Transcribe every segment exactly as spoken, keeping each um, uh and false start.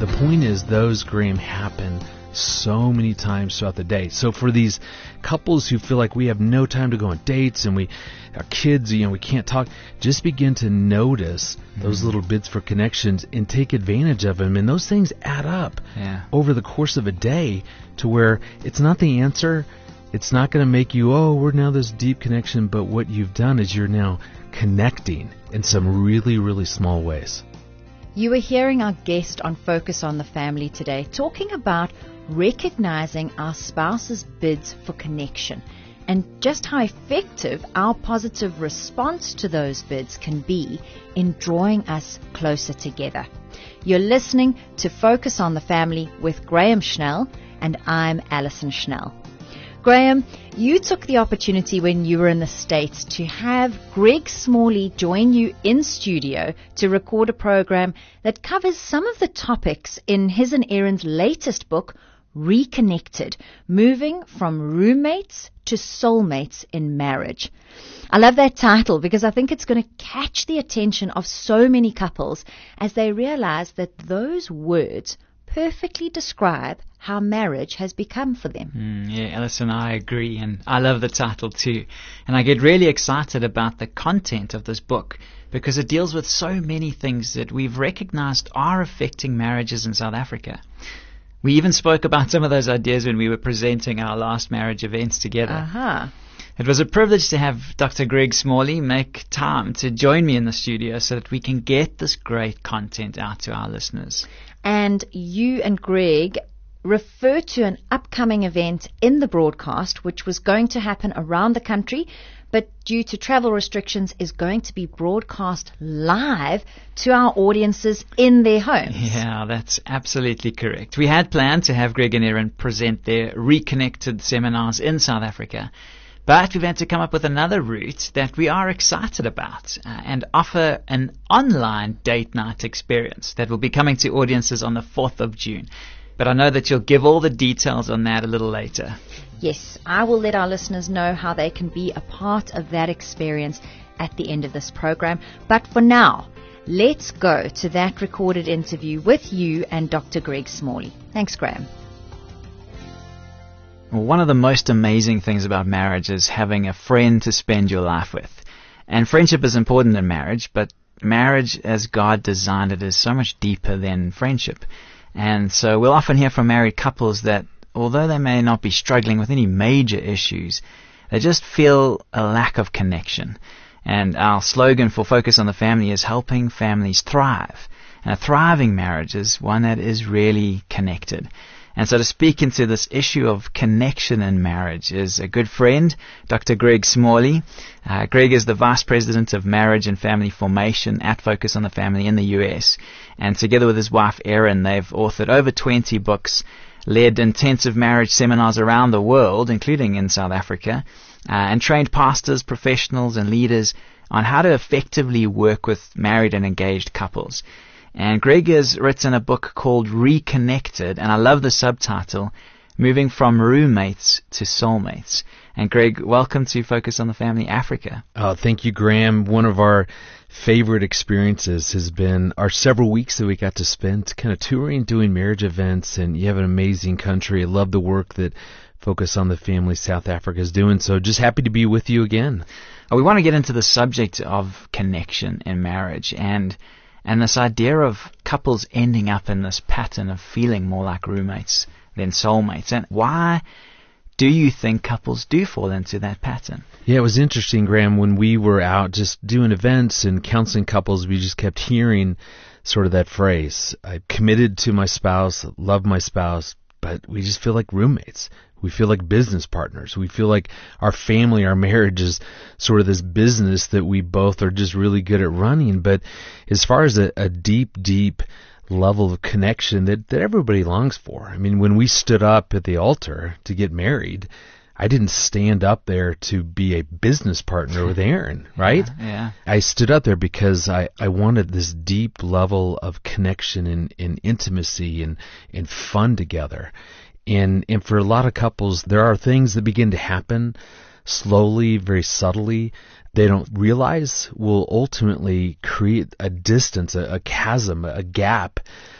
point is, those, Graham, happen so many times throughout the day. So for these couples who feel like we have no time to go on dates and we, our kids, you know, we can't talk, just begin to notice mm-hmm. those little bits for connections and take advantage of them. And those things add up yeah. over the course of a day to where it's not the answer. It's not going to make you, oh, we're now this deep connection. But what you've done is you're now connecting in some really, really small ways. You were hearing our guest on Focus on the Family today talking about recognizing our spouse's bids for connection and just how effective our positive response to those bids can be in drawing us closer together. You're listening to Focus on the Family with Graham Schnell, and I'm Alison Schnell. Graham, you took the opportunity when you were in the States to have Greg Smalley join you in studio to record a program that covers some of the topics in his and Erin's latest book, Reconnected, moving from roommates to soulmates in marriage. I love that title because I think it's going to catch the attention of so many couples as they realize that those words perfectly describe how marriage has become for them. Mm, yeah, Alison, I agree, and I love the title too. And I get really excited about the content of this book because it deals with so many things that we've recognized are affecting marriages in South Africa. We even spoke about some of those ideas when we were presenting our last marriage events together. Uh-huh. It was a privilege to have Doctor Greg Smalley make time to join me in the studio so that we can get this great content out to our listeners. And you and Greg refer to an upcoming event in the broadcast which was going to happen around the country, but due to travel restrictions is going to be broadcast live to our audiences in their homes. Yeah, that's absolutely correct. We had planned to have Greg and Erin present their Reconnected seminars in South Africa, but we've had to come up with another route that we are excited about uh, and offer an online date night experience that will be coming to audiences on the fourth of June. But I know that you'll give all the details on that a little later. Yes, I will let our listeners know how they can be a part of that experience at the end of this program. But for now, let's go to that recorded interview with you and Doctor Greg Smalley. Thanks, Graham. Well, one of the most amazing things about marriage is having a friend to spend your life with. And friendship is important in marriage, but marriage as God designed it is so much deeper than friendship. And so we'll often hear from married couples that although they may not be struggling with any major issues, they just feel a lack of connection. And our slogan for Focus on the Family is helping families thrive. And a thriving marriage is one that is really connected. And so to speak into this issue of connection in marriage is a good friend, Doctor Greg Smalley. Uh, Greg is the Vice President of Marriage and Family Formation at Focus on the Family in the U S. And together with his wife, Erin, they've authored over twenty books, led intensive marriage seminars around the world, including in South Africa, uh, and trained pastors, professionals, and leaders on how to effectively work with married and engaged couples. And Greg has written a book called Reconnected, and I love the subtitle, Moving from Roommates to Soulmates. And Greg, welcome to Focus on the Family Africa. Oh, thank you, Graham. One of our favorite experiences has been our several weeks that we got to spend kind of touring, doing marriage events, and you have an amazing country. I love the work that Focus on the Family South Africa is doing, so just happy to be with you again. Oh, we want to get into the subject of connection in marriage, and And this idea of couples ending up in this pattern of feeling more like roommates than soulmates. And why do you think couples do fall into that pattern? Yeah, it was interesting, Graham, when we were out just doing events and counseling couples, we just kept hearing sort of that phrase, I'm committed to my spouse, love my spouse, but we just feel like roommates. We feel like business partners. We feel like our family, our marriage is sort of this business that we both are just really good at running. But as far as a, a deep, deep level of connection that, that everybody longs for. I mean, when we stood up at the altar to get married, I didn't stand up there to be a business partner with Erin, right? Yeah, yeah. I stood up there because I, I wanted this deep level of connection and, and intimacy and, and fun together. And, and for a lot of couples, there are things that begin to happen slowly, very subtly, they don't realize will ultimately create a distance, a, a chasm, a gap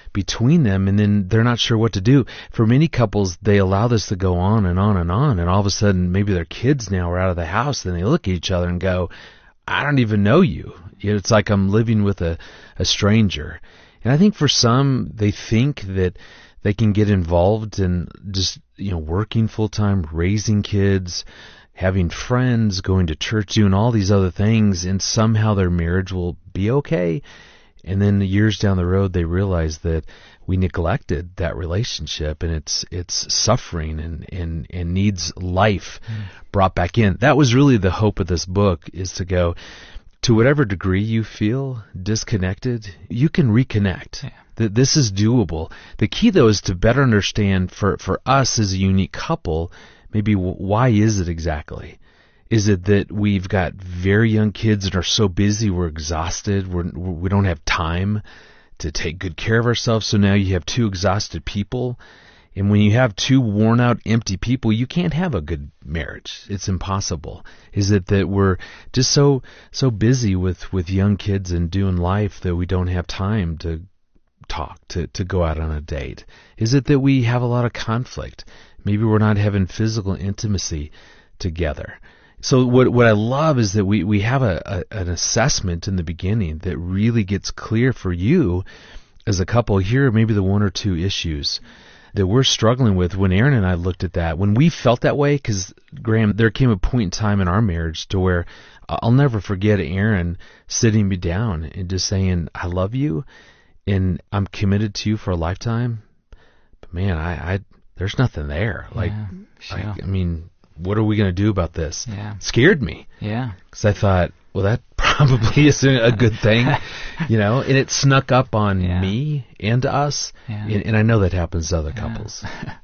between them, and then they're not sure what to do. For many couples, they allow this to go on and on and on, and all of a sudden, maybe their kids now are out of the house, and they look at each other and go, I don't even know you. It's like I'm living with a, a stranger. And I think for some, they think that they can get involved in just, you know, working full-time, raising kids, having friends, going to church, doing all these other things, and somehow their marriage will be okay. And then years down the road, they realize that we neglected that relationship, and it's it's suffering and, and, and needs life mm. brought back in. That was really the hope of this book, is to go, to whatever degree you feel disconnected, you can reconnect. Yeah. That this is doable. The key, though, is to better understand for, for us as a unique couple, maybe why is it exactly? Is it that we've got very young kids and are so busy we're exhausted, we're, we don't have time to take good care of ourselves, so now you have two exhausted people? And when you have two worn-out, empty people, you can't have a good marriage. It's impossible. Is it that we're just so so busy with, with young kids and doing life that we don't have time to talk, to, to go out on a date? Is it that we have a lot of conflict? Maybe we're not having physical intimacy together. So what what I love is that we, we have a, a an assessment in the beginning that really gets clear for you as a couple. Here are maybe the one or two issues that we're struggling with. When Aaron and I looked at that, when we felt that way, because, Graham, there came a point in time in our marriage to where I'll never forget Aaron sitting me down and just saying, I love you, and I'm committed to you for a lifetime. But, man, I, I there's nothing there. Like, yeah, sure. I, I mean, what are we going to do about this? Yeah. It scared me. Yeah. Because I thought, well, that probably isn't a good thing, you know, and it snuck up on yeah. me and us, yeah. and, and I know that happens to other yeah. couples.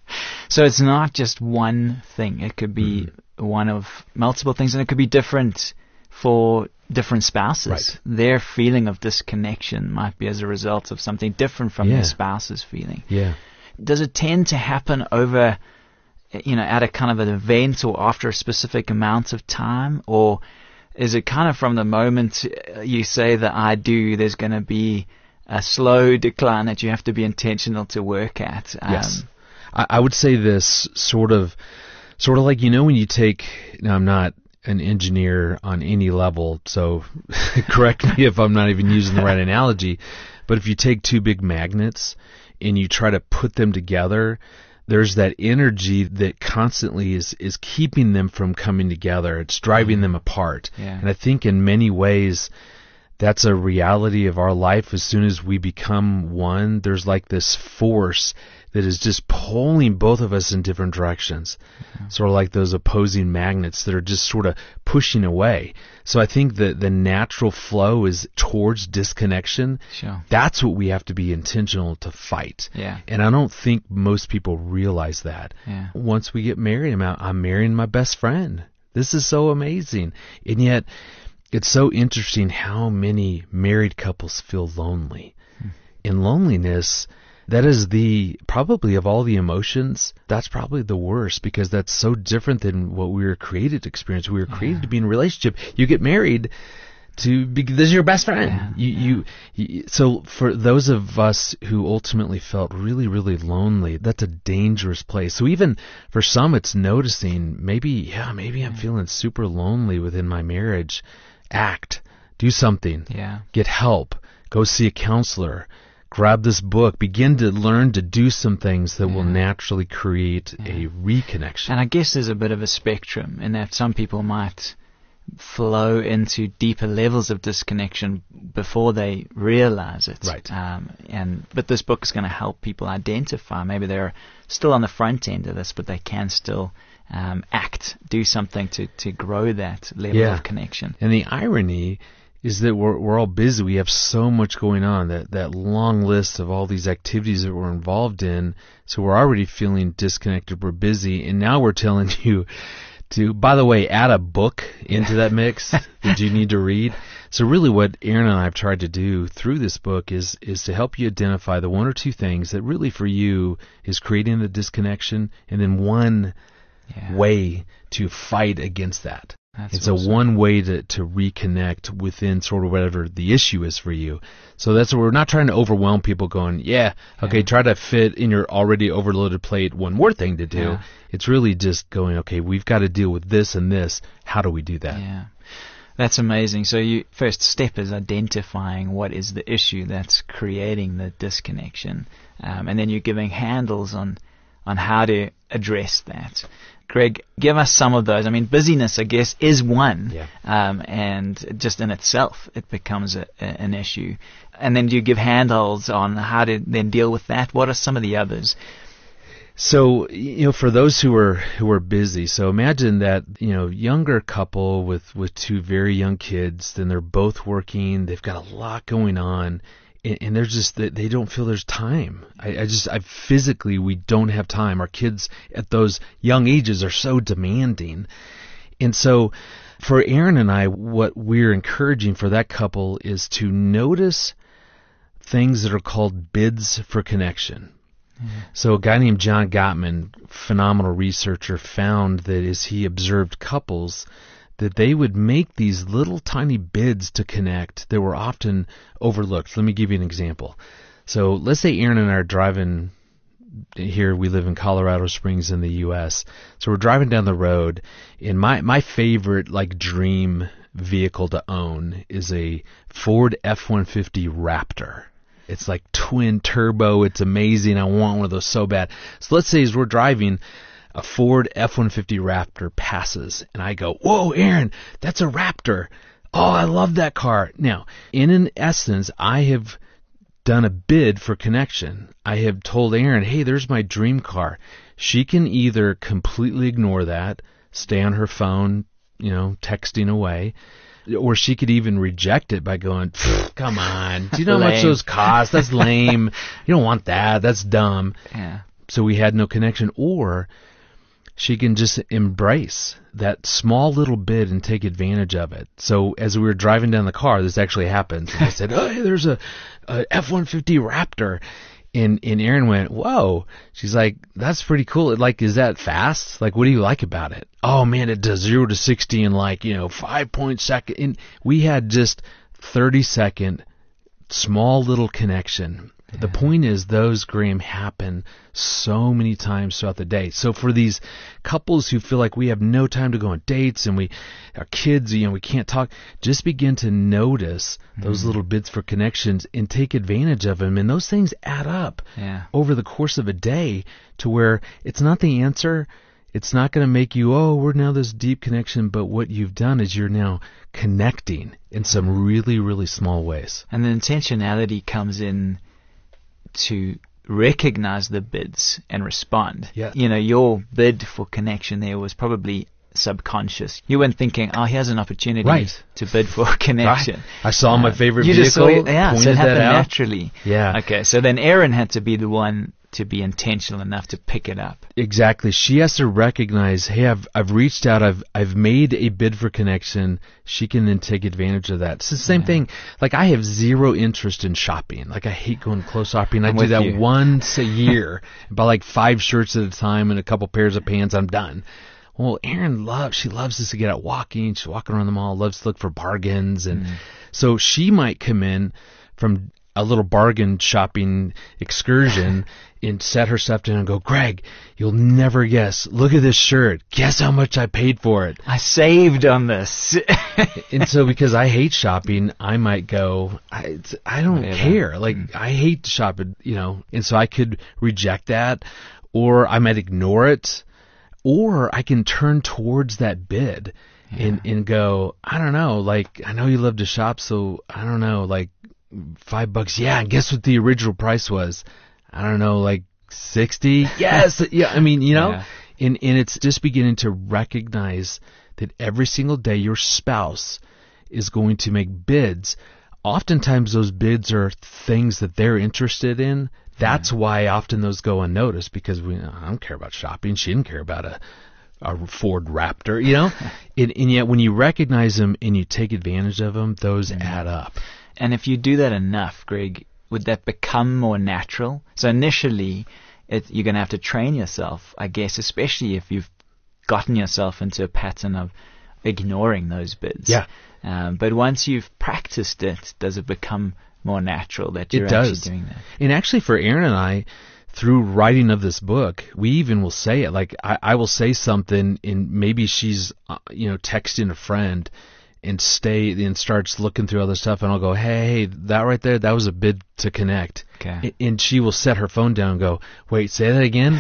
So it's not just one thing. It could be mm. one of multiple things, and it could be different for different spouses. Right. Their feeling of disconnection might be as a result of something different from yeah. their spouse's feeling. Yeah. Does it tend to happen over, you know, at a kind of an event or after a specific amount of time? Or is it kind of from the moment you say that I do, there's going to be a slow decline that you have to be intentional to work at? Um, yes. I, I would say this sort of, sort of like, you know, when you take, now I'm not an engineer on any level, so correct me if I'm not even using the right analogy, but if you take two big magnets and you try to put them together, there's that energy that constantly is, is keeping them from coming together. It's driving mm. them apart. Yeah. And I think in many ways, that's a reality of our life. As soon as we become one, there's like this force that is just pulling both of us in different directions. Mm-hmm. Sort of like those opposing magnets that are just sort of pushing away. So I think that the natural flow is towards disconnection. Sure. That's what we have to be intentional to fight. Yeah. And I don't think most people realize that. Yeah. Once we get married, I'm, out, I'm marrying my best friend. This is so amazing. And yet, it's so interesting how many married couples feel lonely. Hmm. In loneliness, that is the, probably of all the emotions, that's probably the worst, because that's so different than what we were created to experience. We were created yeah. to be in a relationship. You get married to be, this is your best friend. Yeah. You, yeah. you, you, so for those of us who ultimately felt really, really lonely, that's a dangerous place. So even for some, it's noticing, maybe, yeah, maybe I'm feeling super lonely within my marriage. Act, do something, yeah. get help, go see a counselor, grab this book, begin to learn to do some things that yeah. will naturally create yeah. a reconnection. And I guess there's a bit of a spectrum in that some people might flow into deeper levels of disconnection before they realize it. Right. Um, and but this book is going to help people identify. Maybe they're still on the front end of this, but they can still um, act, do something to, to grow that level yeah. of connection. And the irony is that we're we're all busy. We have so much going on, that, that long list of all these activities that we're involved in. So we're already feeling disconnected. We're busy. And now we're telling you to, by the way, add a book into that mix that you need to read. So really what Aaron and I have tried to do through this book is is to help you identify the one or two things that really for you is creating the disconnection, and then one yeah. way to fight against that. That's it's awesome. a one way to, to reconnect within sort of whatever the issue is for you. So that's what we're not trying to overwhelm people going, yeah, okay, Yeah. try to fit in your already overloaded plate one more thing to do. Yeah. It's really just going, okay, we've got to deal with this and this. How do we do that? Yeah. That's amazing. So you first step is identifying what is the issue that's creating the disconnection. Um, and then you're giving handles on, on how to address that. Greg, give us some of those. I mean, busyness, I guess, is one. Yeah. Um, and just in itself, it becomes a, a, an issue. And then do you give handles on how to then deal with that? What are some of the others? So, you know, for those who are who are busy, so imagine that, you know, younger couple with, with two very young kids, then they're both working, they've got a lot going on, and, and they're just, they don't feel there's time. I, I just, I physically, we don't have time. Our kids at those young ages are so demanding. And so for Aaron and I, what we're encouraging for that couple is to notice things that are called bids for connection. So a guy named John Gottman, phenomenal researcher, found that as he observed couples, that they would make these little tiny bids to connect that were often overlooked. Let me give you an example. So let's say Aaron and I are driving here. We live in Colorado Springs in the U S So we're driving down the road, and my, my favorite like dream vehicle to own is a Ford F one fifty Raptor. It's like twin turbo. It's amazing. I want one of those so bad. So let's say as we're driving, a Ford F one fifty Raptor passes, and I go, whoa, Aaron, that's a Raptor. Oh, I love that car. Now, in an essence, I have done a bid for connection. I have told Aaron, hey, there's my dream car. She can either completely ignore that, stay on her phone, you know, texting away, or she could even reject it by going, come on, do you know how much those cost? That's lame. You don't want that. That's dumb. Yeah. So we had no connection. Or she can just embrace that small little bit and take advantage of it. So as we were driving down the car, this actually happened. And I said, oh, hey, there's a, a F one fifty Raptor. And, and Erin went, whoa. She's like, that's pretty cool. Like, is that fast? Like, what do you like about it? Oh, man, it does zero to sixty in like, you know, five point second. And we had just thirty second small little connection. Yeah. The point is those, Graham, happen so many times throughout the day. So for these couples who feel like we have no time to go on dates and we, our kids, you know, we can't talk, just begin to notice those mm. little bits for connections and take advantage of them. And those things add up yeah. over the course of a day to where it's not the answer. It's not going to make you, oh, we're now this deep connection, but what you've done is you're now connecting in some really, really small ways. And the intentionality comes in to recognize the bids and respond. Yeah. You know, your bid for connection there was probably subconscious. You weren't thinking, oh, here's an opportunity right. to bid for connection. Right. I saw uh, my favorite you vehicle, just saw it, yeah, pointed so it happened that out. naturally. Yeah. Okay, so then Erin had to be the one to be intentional enough to pick it up. Exactly. She has to recognize, hey, I've I've reached out, I've I've made a bid for connection. She can then take advantage of that. It's the same yeah. thing. Like, I have zero interest in shopping. Like, I hate going clothes shopping. I I'm do that you. once a year. Buy like five shirts at a time and a couple pairs of pants. I'm done. Well, Erin loves, she loves us to get out walking. She's walking around the mall, loves to look for bargains. And mm. so she might come in from a little bargain shopping excursion and set her stuff down and go, Greg, you'll never guess. Look at this shirt. Guess how much I paid for it. I saved on this. And so because I hate shopping, I might go, I, I don't yeah, care. Like, mm. I hate to shop, you know, and so I could reject that, or I might ignore it, or I can turn towards that bid yeah. and, and go, I don't know, like, I know you love to shop, so I don't know, like, Five bucks, yeah. And guess what the original price was? I don't know, like sixty. Yes, yeah. I mean, you know, yeah. and and it's just beginning to recognize that every single day your spouse is going to make bids. Oftentimes, those bids are things that they're interested in. That's yeah. why often those go unnoticed, because we I don't care about shopping. She didn't care about a a Ford Raptor, you know. and, and yet, when you recognize them and you take advantage of them, those mm-hmm. add up. And if you do that enough, Greg, would that become more natural? So initially, it, you're going to have to train yourself, I guess, especially if you've gotten yourself into a pattern of ignoring those bids. Yeah. Um, but once you've practiced it, does it become more natural that you're It does. actually doing that? And actually for Aaron and I, through writing of this book, we even will say it. Like I, I will say something, and maybe she's, uh, you know, texting a friend, and stay and starts looking through other stuff, and I'll go, hey, that right there, that was a bid to connect. Okay. And she will set her phone down and go, wait, say that again.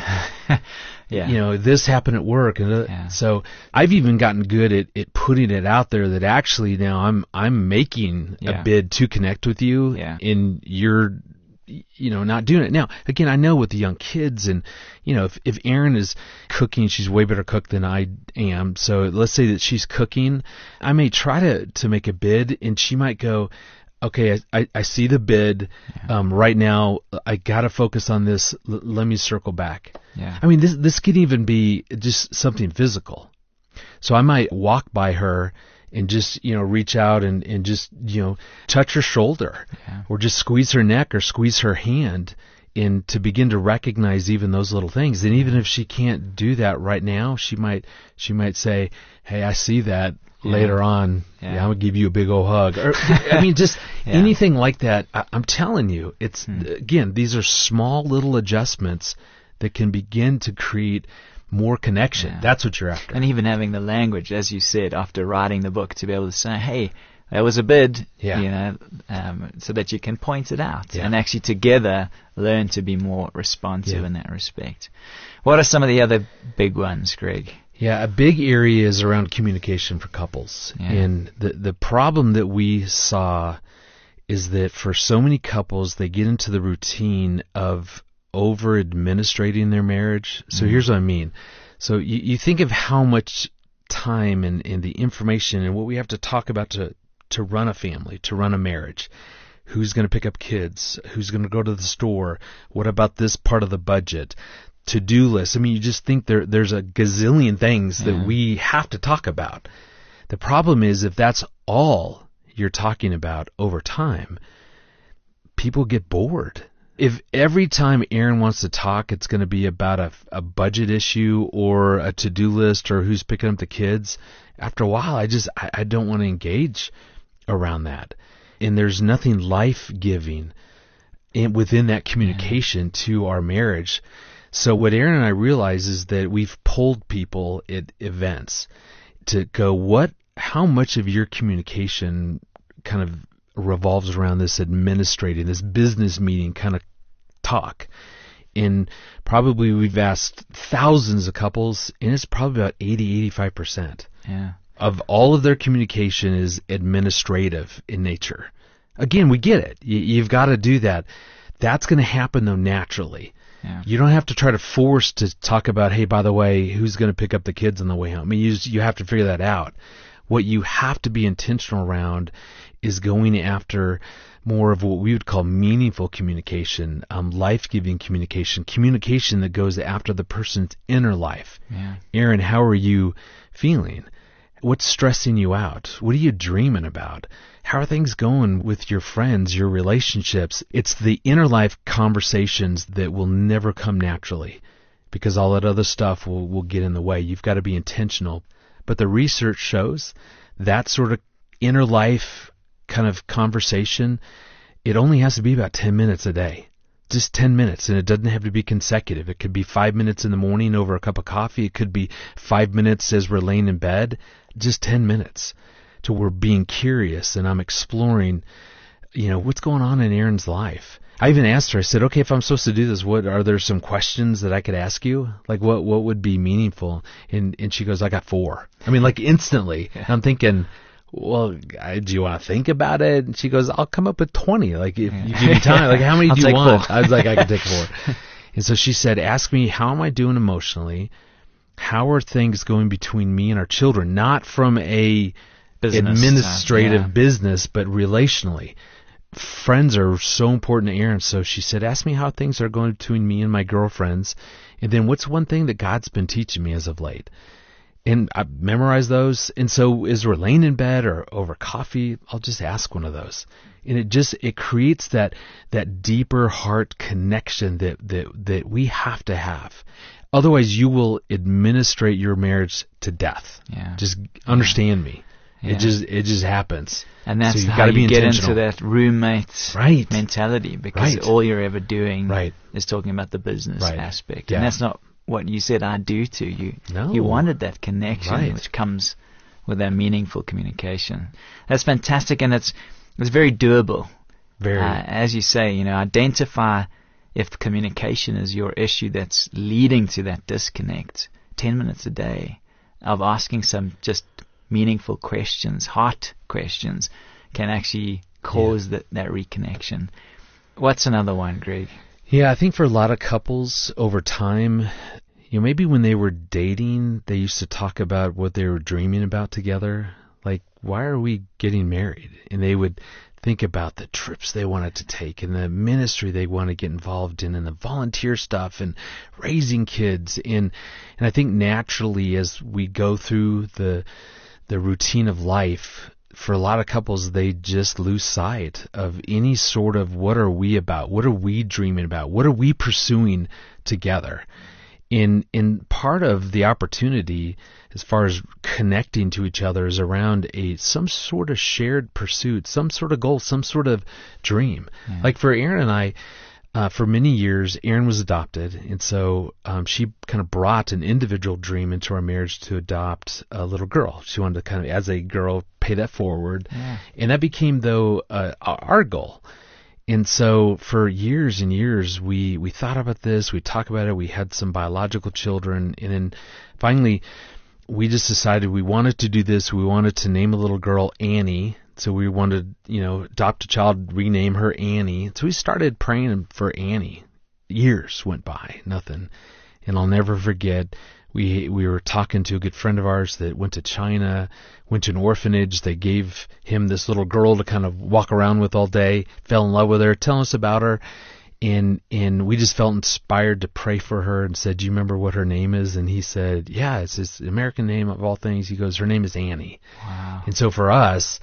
Yeah. You know, this happened at work, and uh, Yeah. so I've even gotten good at, at putting it out there that actually now I'm I'm making Yeah. a bid to connect with you, Yeah. and you're, you know, not doing it. Now, again, I know with the young kids, and, you know, if, if Erin is cooking, she's way better cook than I am. So let's say that she's cooking, I may try to, to make a bid, and she might go, okay, I, I, I see the bid. Yeah. Um, right now, I got to focus on this. L- let me circle back. Yeah. I mean, this, this could even be just something physical. So I might walk by her and just, you know, reach out and, and just, you know, touch her shoulder, Yeah. or just squeeze her neck or squeeze her hand, and to begin to recognize even those little things. And even if she can't do that right now, she might, she might say, hey, I see that. Yeah. Later on, Yeah. yeah, I'm gonna give you a big old hug. Or, I mean, just Yeah. anything like that. I, I'm telling you, it's, Hmm. again, these are small little adjustments that can begin to create more connection. Yeah. That's what you're after. And even having the language, as you said, after writing the book, to be able to say, hey, that was a bid, Yeah. you know, um, so that you can point it out, Yeah. and actually together learn to be more responsive Yeah. in that respect. What are some of the other big ones, Greg? Yeah, a big area is around communication for couples. Yeah. And the the problem that we saw is that for so many couples, they get into the routine of over administrating their marriage. So Mhm. here's what I mean. So you, you think of how much time and, and the information and what we have to talk about to, to run a family, to run a marriage. Who's going to pick up kids? Who's going to go to the store? What about this part of the budget? To-do list. I mean, you just think there there's a gazillion things Yeah. that we have to talk about. The problem is if that's all you're talking about over time, people get bored. If every time Aaron wants to talk, it's going to be about a, a budget issue or a to-do list or who's picking up the kids, after a while, I just, I, I don't want to engage around that. And there's nothing life-giving in, within that communication yeah. to our marriage. So what Aaron and I realize is that we've pulled people at events to go, what, how much of your communication kind of revolves around this administrating, this business meeting kind of talk? And probably we've asked thousands of couples, and it's probably about eighty, eighty-five percent Yeah. of all of their communication is administrative in nature. Again, we get it. You, you've got to do that. That's going to happen, though, naturally. Yeah. You don't have to try to force to talk about, hey, by the way, who's going to pick up the kids on the way home. I mean, you just, you have to figure that out. What you have to be intentional around is going after more of what we would call meaningful communication, um, life-giving communication, communication that goes after the person's inner life. Yeah. Aaron, how are you feeling? What's stressing you out? What are you dreaming about? How are things going with your friends, your relationships? It's the inner life conversations that will never come naturally because all that other stuff will, will get in the way. You've got to be intentional. But the research shows that sort of inner life kind of conversation, it only has to be about ten minutes a day. Just ten minutes, and it doesn't have to be consecutive. It could be five minutes in the morning over a cup of coffee. It could be five minutes as we're laying in bed. Just ten minutes to we're being curious, and I'm exploring, you know, what's going on in Aaron's life. I even asked her, I said, okay, if I'm supposed to do this, what are there some questions that I could ask you? Like, what what would be meaningful? And and she goes, I got four. I mean, like instantly. Yeah. I'm thinking, well, I, do you want to think about it? And she goes, I'll come up with twenty. Like, if Yeah. you give me time, like, how many I'll do you take want? four. I was like, I can take four. And so she said, ask me, how am I doing emotionally? How are things going between me and our children? Not from a Business administrative side, yeah. business, but relationally. Friends are so important to Aaron. So she said, ask me how things are going between me and my girlfriends. And then what's one thing that God's been teaching me as of late? And I memorized those. And so as we're laying in bed or over coffee, I'll just ask one of those. And it just, it creates that, that deeper heart connection that, that, that we have to have. Otherwise, you will administrate your marriage to death. Yeah. Just understand me. Yeah. It just it just happens. And that's so how gotta you be get into that roommate right. mentality, because right. all you're ever doing right. is talking about the business right. aspect. Yeah. And that's not what you said I do to you. No. You wanted that connection, right. which comes with that meaningful communication. That's fantastic, and it's it's very doable. Very. Uh, as you say, you know, identify if communication is your issue that's leading to that disconnect. Ten minutes a day of asking some just meaningful questions, heart questions, can actually cause yeah. that, that reconnection. What's another one, Greg? Yeah, I think for a lot of couples over time, you know, maybe when they were dating, they used to talk about what they were dreaming about together. Like, why are we getting married? And they would think about the trips they wanted to take and the ministry they want to get involved in and the volunteer stuff and raising kids. And, and I think naturally as we go through the the routine of life, for a lot of couples, they just lose sight of any sort of what are we about? What are we dreaming about? What are we pursuing together? In in part of the opportunity as far as connecting to each other is around a some sort of shared pursuit, some sort of goal, some sort of dream. Yeah. Like for Erin and I, uh, for many years, Erin was adopted, and so um, she kind of brought an individual dream into our marriage to adopt a little girl. She wanted to kind of, as a girl, pay that forward, yeah. and that became though uh, our goal. And so for years and years, we, we thought about this, we talked about it, we had some biological children, and then finally we just decided we wanted to do this. We wanted to name a little girl Annie. So we wanted, you know, adopt a child, rename her Annie. So we started praying for Annie. Years went by, nothing. And I'll never forget, we we were talking to a good friend of ours that went to China, went to an orphanage. They gave him this little girl to kind of walk around with all day, fell in love with her, telling us about her. And and we just felt inspired to pray for her and said, do you remember what her name is? And he said, yeah, it's his American name of all things. He goes, her name is Annie. Wow. And so for us,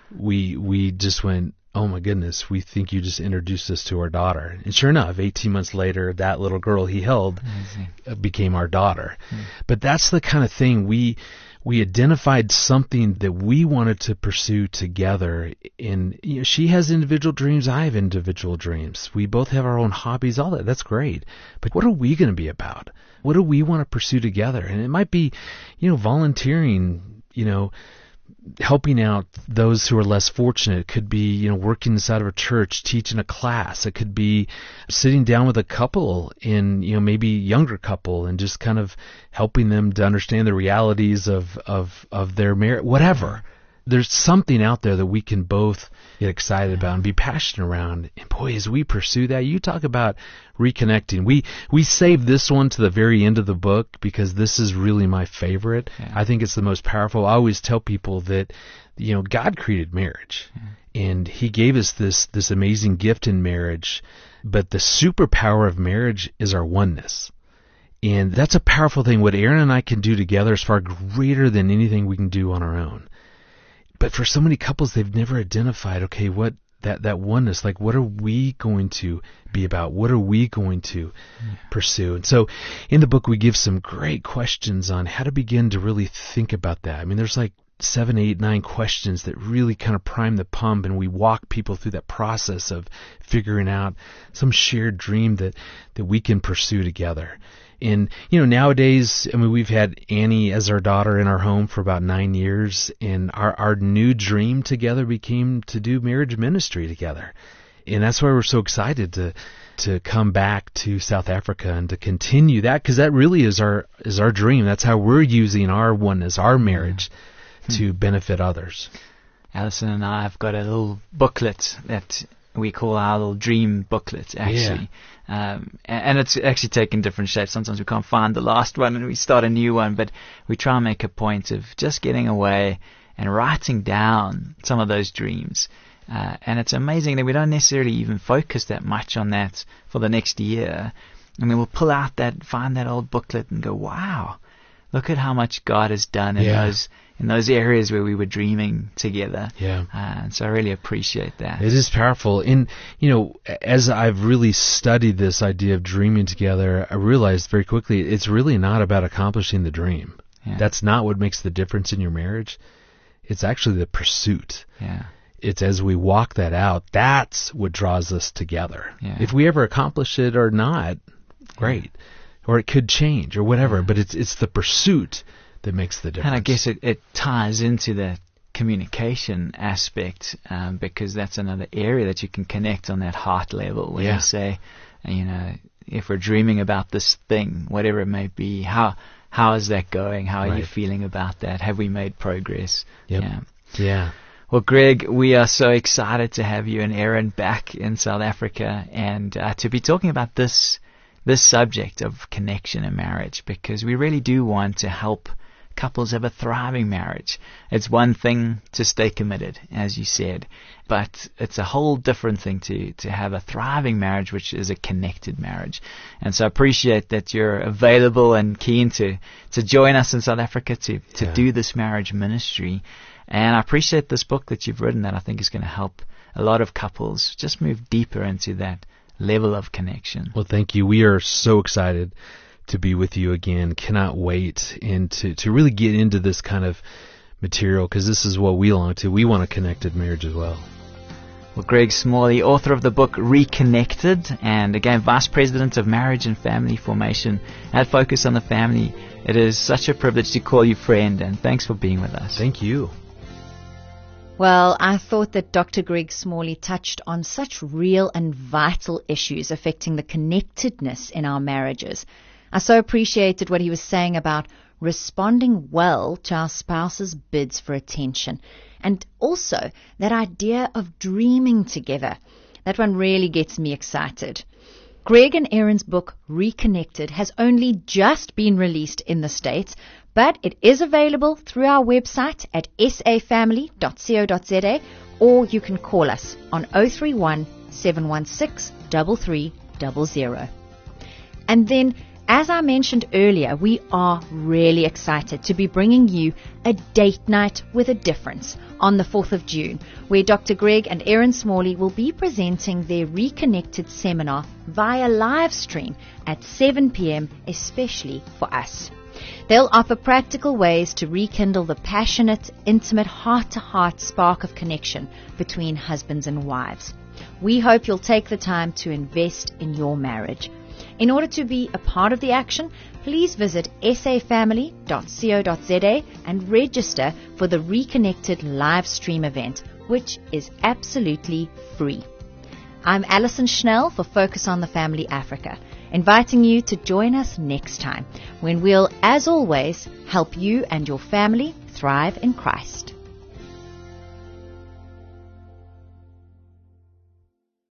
we we just went, oh my goodness, we think you just introduced us to our daughter. And sure enough, eighteen months later, that little girl he held Amazing. became our daughter. Hmm. But that's the kind of thing we we identified something that we wanted to pursue together. And you know, she has individual dreams, I have individual dreams. We both have our own hobbies, all that. That's great. But what are we going to be about? What do we want to pursue together? And it might be, you know, volunteering, you know, helping out those who are less fortunate. It could be, you know, working inside of a church, teaching a class. It could be sitting down with a couple in, you know, maybe younger couple and just kind of helping them to understand the realities of, of, of their marriage, whatever. There's something out there that we can both get excited about and be passionate around. And boy, as we pursue that, you talk about reconnecting. We we saved this one to the very end of the book because this is really my favorite. Yeah. I think it's the most powerful. I always tell people that, you know, God created marriage, yeah. and He gave us this this amazing gift in marriage. But the superpower of marriage is our oneness. And that's a powerful thing. What Erin and I can do together is far greater than anything we can do on our own. But for so many couples, they've never identified, okay, what that, that oneness, like what are we going to be about? What are we going to yeah. pursue? And so in the book, we give some great questions on how to begin to really think about that. I mean, there's like seven, eight, nine questions that really kind of prime the pump, and we walk people through that process of figuring out some shared dream that, that we can pursue together. And, you know, nowadays, I mean, we've had Annie as our daughter in our home for about nine years, and our, our new dream together became to do marriage ministry together. And that's why we're so excited to to come back to South Africa and to continue that, because that really is our is our dream. That's how we're using our oneness, our marriage, yeah. to benefit others. Alison and I have got a little booklet that we call our little dream booklet, actually. Yeah. Um, and it's actually taken different shapes. Sometimes we can't find the last one and we start a new one, but we try and make a point of just getting away and writing down some of those dreams. Uh, and it's amazing that we don't necessarily even focus that much on that for the next year. I mean, we'll pull out that, find that old booklet and go, wow, look at how much God has done in Yeah. those in those areas where we were dreaming together. Yeah. Uh, and so I really appreciate that. It is powerful. And, you know, as I've really studied this idea of dreaming together, I realized very quickly it's really not about accomplishing the dream. Yeah. That's not what makes the difference in your marriage. It's actually the pursuit. Yeah. It's as we walk that out, that's what draws us together. Yeah. If we ever accomplish it or not, great. Or it could change or whatever, but it's it's the pursuit that makes the difference. And I guess it, it ties into the communication aspect, um, because that's another area that you can connect on that heart level where Yeah. you say, you know, if we're dreaming about this thing, whatever it may be, how how is that going? How are you Right. feeling about that? Have we made progress? Yep. Yeah. Yeah. Well, Greg, we are so excited to have you and Aaron back in South Africa and uh, to be talking about this this subject of connection in marriage, because we really do want to help couples have a thriving marriage. It's one thing to stay committed, as you said, but it's a whole different thing to, to have a thriving marriage, which is a connected marriage. And so I appreciate that you're available and keen to, to join us in South Africa to, to Yeah. do this marriage ministry. And I appreciate this book that you've written that I think is going to help a lot of couples just move deeper into that level of connection. Well, thank you. We are so excited to be with you again. Cannot wait and to, to really get into this kind of material, because this is what we long to. We want a connected marriage as well. Well, Greg Smalley, author of the book Reconnected, and again, Vice President of Marriage and Family Formation at Focus on the Family. It is such a privilege to call you friend, and thanks for being with us. Thank you. Well, I thought that Doctor Greg Smalley touched on such real and vital issues affecting the connectedness in our marriages. I so appreciated what he was saying about responding well to our spouse's bids for attention, and also that idea of dreaming together. That one really gets me excited. Greg and Aaron's book, Reconnected, has only just been released in the States, but it is available through our website at s a family dot co dot z a, or you can call us on oh three one, seven one six, three three zero zero. And then, as I mentioned earlier, we are really excited to be bringing you a date night with a difference on the fourth of June, where Doctor Greg and Aaron Smalley will be presenting their Reconnected seminar via live stream at seven p.m., especially for us. They'll offer practical ways to rekindle the passionate, intimate, heart-to-heart spark of connection between husbands and wives. We hope you'll take the time to invest in your marriage. In order to be a part of the action, please visit s a family dot co dot z a and register for the Reconnected live stream event, which is absolutely free. I'm Alison Schnell for Focus on the Family Africa, inviting you to join us next time when we'll, as always, help you and your family thrive in Christ.